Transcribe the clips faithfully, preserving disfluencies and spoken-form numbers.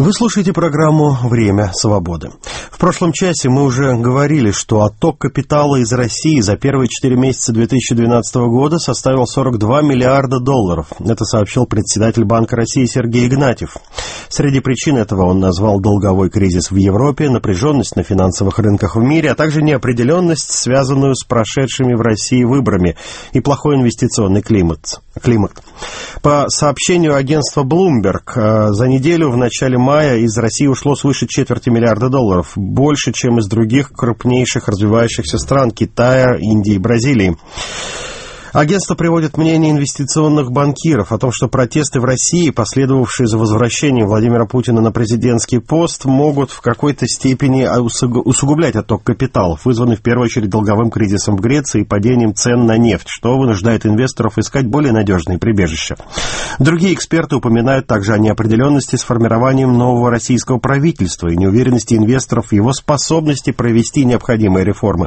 Вы слушаете программу «Время свободы». В прошлом часе мы уже говорили, что отток капитала из России за первые четыре месяца две тысячи двенадцатого года составил сорок два миллиарда долларов. Это сообщил председатель Банка России Сергей Игнатьев. Среди причин этого он назвал долговой кризис в Европе, напряженность на финансовых рынках в мире, а также неопределенность, связанную с прошедшими в России выборами, и плохой инвестиционный климат. климат. По сообщению агентства Bloomberg, за неделю в начале мая из России ушло свыше четверти миллиарда долларов, больше, чем из других крупнейших развивающихся стран Китая, Индии и Бразилии. Агентство приводит мнение инвестиционных банкиров о том, что протесты в России, последовавшие за возвращением Владимира Путина на президентский пост, могут в какой-то степени усугублять отток капиталов, вызванный в первую очередь долговым кризисом в Греции и падением цен на нефть, что вынуждает инвесторов искать более надежные прибежища. Другие эксперты упоминают также о неопределенности с формированием нового российского правительства и неуверенности инвесторов в его способности провести необходимые реформы.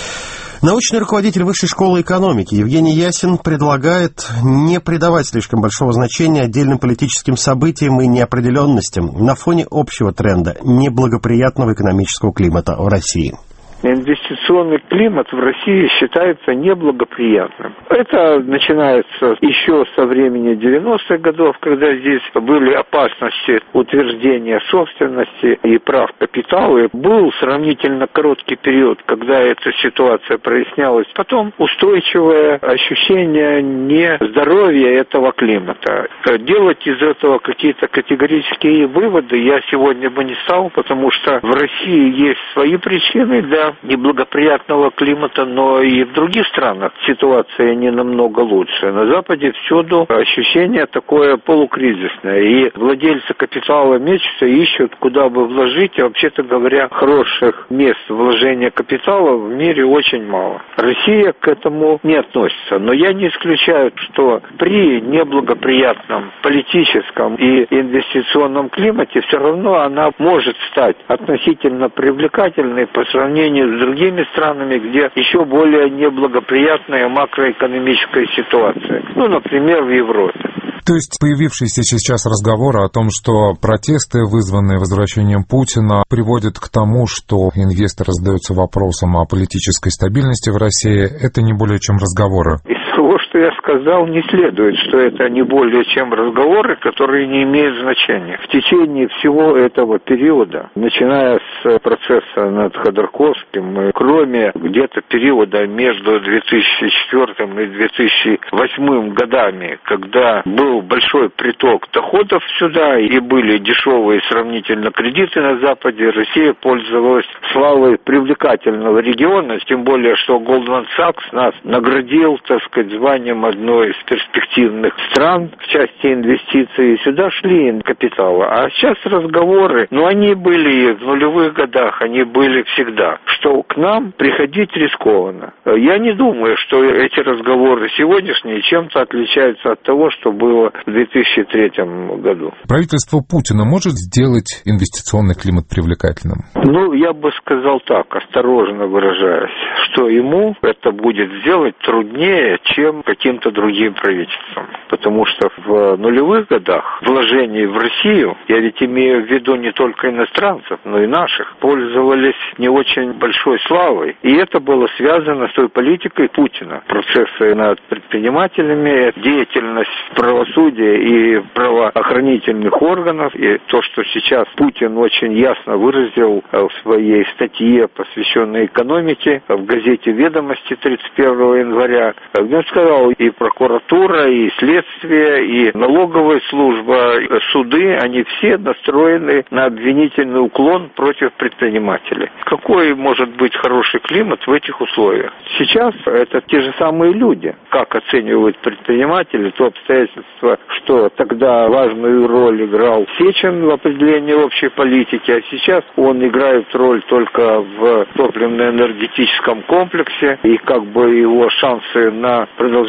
Научный руководитель Высшей школы экономики Евгений Ясин предлагает не придавать слишком большого значения отдельным политическим событиям и неопределенностям на фоне общего тренда неблагоприятного экономического климата в России. Инвестиционный климат в России считается неблагоприятным. Это начинается еще со времени девяностых годов, когда здесь были опасности утверждения собственности и прав капитала. Был сравнительно короткий период, когда эта ситуация прояснялась. Потом устойчивое ощущение нездоровья этого климата. Делать из этого какие-то категорические выводы я сегодня бы не стал, потому что в России есть свои причины для неблагоприятного климата, но и в других странах ситуация не намного лучше. На Западе всюду ощущение такое полукризисное, и владельцы капитала мечутся, ищут, куда бы вложить, а вообще-то говоря, хороших мест вложения капитала в мире очень мало. Россия к этому не относится, но я не исключаю, что при неблагоприятном политическом и инвестиционном климате все равно она может стать относительно привлекательной по сравнению с другими странами, где еще более неблагоприятная макроэкономическая ситуация. Ну, например, в Европе. То есть появившиеся сейчас разговоры о том, что протесты, вызванные возвращением Путина, приводят к тому, что инвесторы задаются вопросом о политической стабильности в России, это не более чем разговоры. Из того, что я сказал, не следует, что это не более чем разговоры, которые не имеют значения. В течение всего этого периода, начиная с процесса над Ходорковским, кроме где-то периода между две тысячи четвёртым и две тысячи восьмым годами, когда был большой приток доходов сюда и были дешевые сравнительно кредиты на Западе, Россия пользовалась славой привлекательного региона, тем более, что Goldman Sachs нас наградил, так сказать, званием одной из перспективных стран в части инвестиций. Сюда шли капиталы. А сейчас разговоры, ну, они были в нулевых годах, они были всегда, что к нам приходить рискованно. Я не думаю, что эти разговоры сегодняшние чем-то отличаются от того, что было в две тысячи третьем году. Правительство Путина может сделать инвестиционный климат привлекательным? Ну, я бы сказал так, осторожно выражаясь, что ему это будет сделать труднее, чем каким-то другим правительством. Потому что в нулевых годах вложений в Россию, я ведь имею в виду не только иностранцев, но и наших, пользовались не очень большой славой. И это было связано с той политикой Путина. Процессы над предпринимателями, деятельность правосудия и правоохранительных органов, и то, что сейчас Путин очень ясно выразил в своей статье, посвященной экономике, в газете «Ведомости» тридцать первого января, где он сказал, и прокуратура, и следствие, и налоговая служба, и суды, они все настроены на обвинительный уклон против предпринимателей. Какой может быть хороший климат в этих условиях? Сейчас это те же самые люди. Как оценивают предприниматели то обстоятельство, что тогда важную роль играл Сечин в определении общей политики, а сейчас он играет роль только в топливно-энергетическом комплексе, и как бы его шансы на продолжение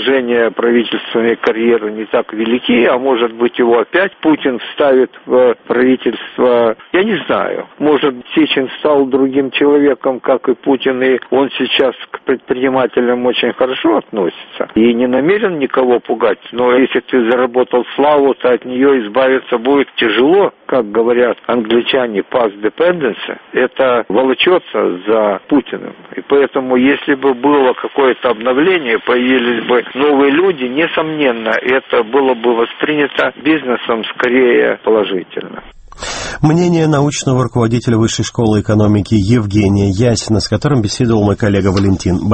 прохождения правительственной карьеры не так велики, а может быть его опять Путин вставит в правительство, я не знаю. Может, Сечин стал другим человеком, как и Путин, и он сейчас к предпринимателям очень хорошо относится и не намерен никого пугать. Но если ты заработал славу, то от нее избавиться будет тяжело. Как говорят англичане, past dependency, это волочется за Путиным. И поэтому, если бы было какое-то обновление, появились бы новые люди, несомненно, это было бы воспринято бизнесом скорее положительно. Мнение научного руководителя Высшей школы экономики Евгения Ясина, с которым беседовал мой коллега Валентин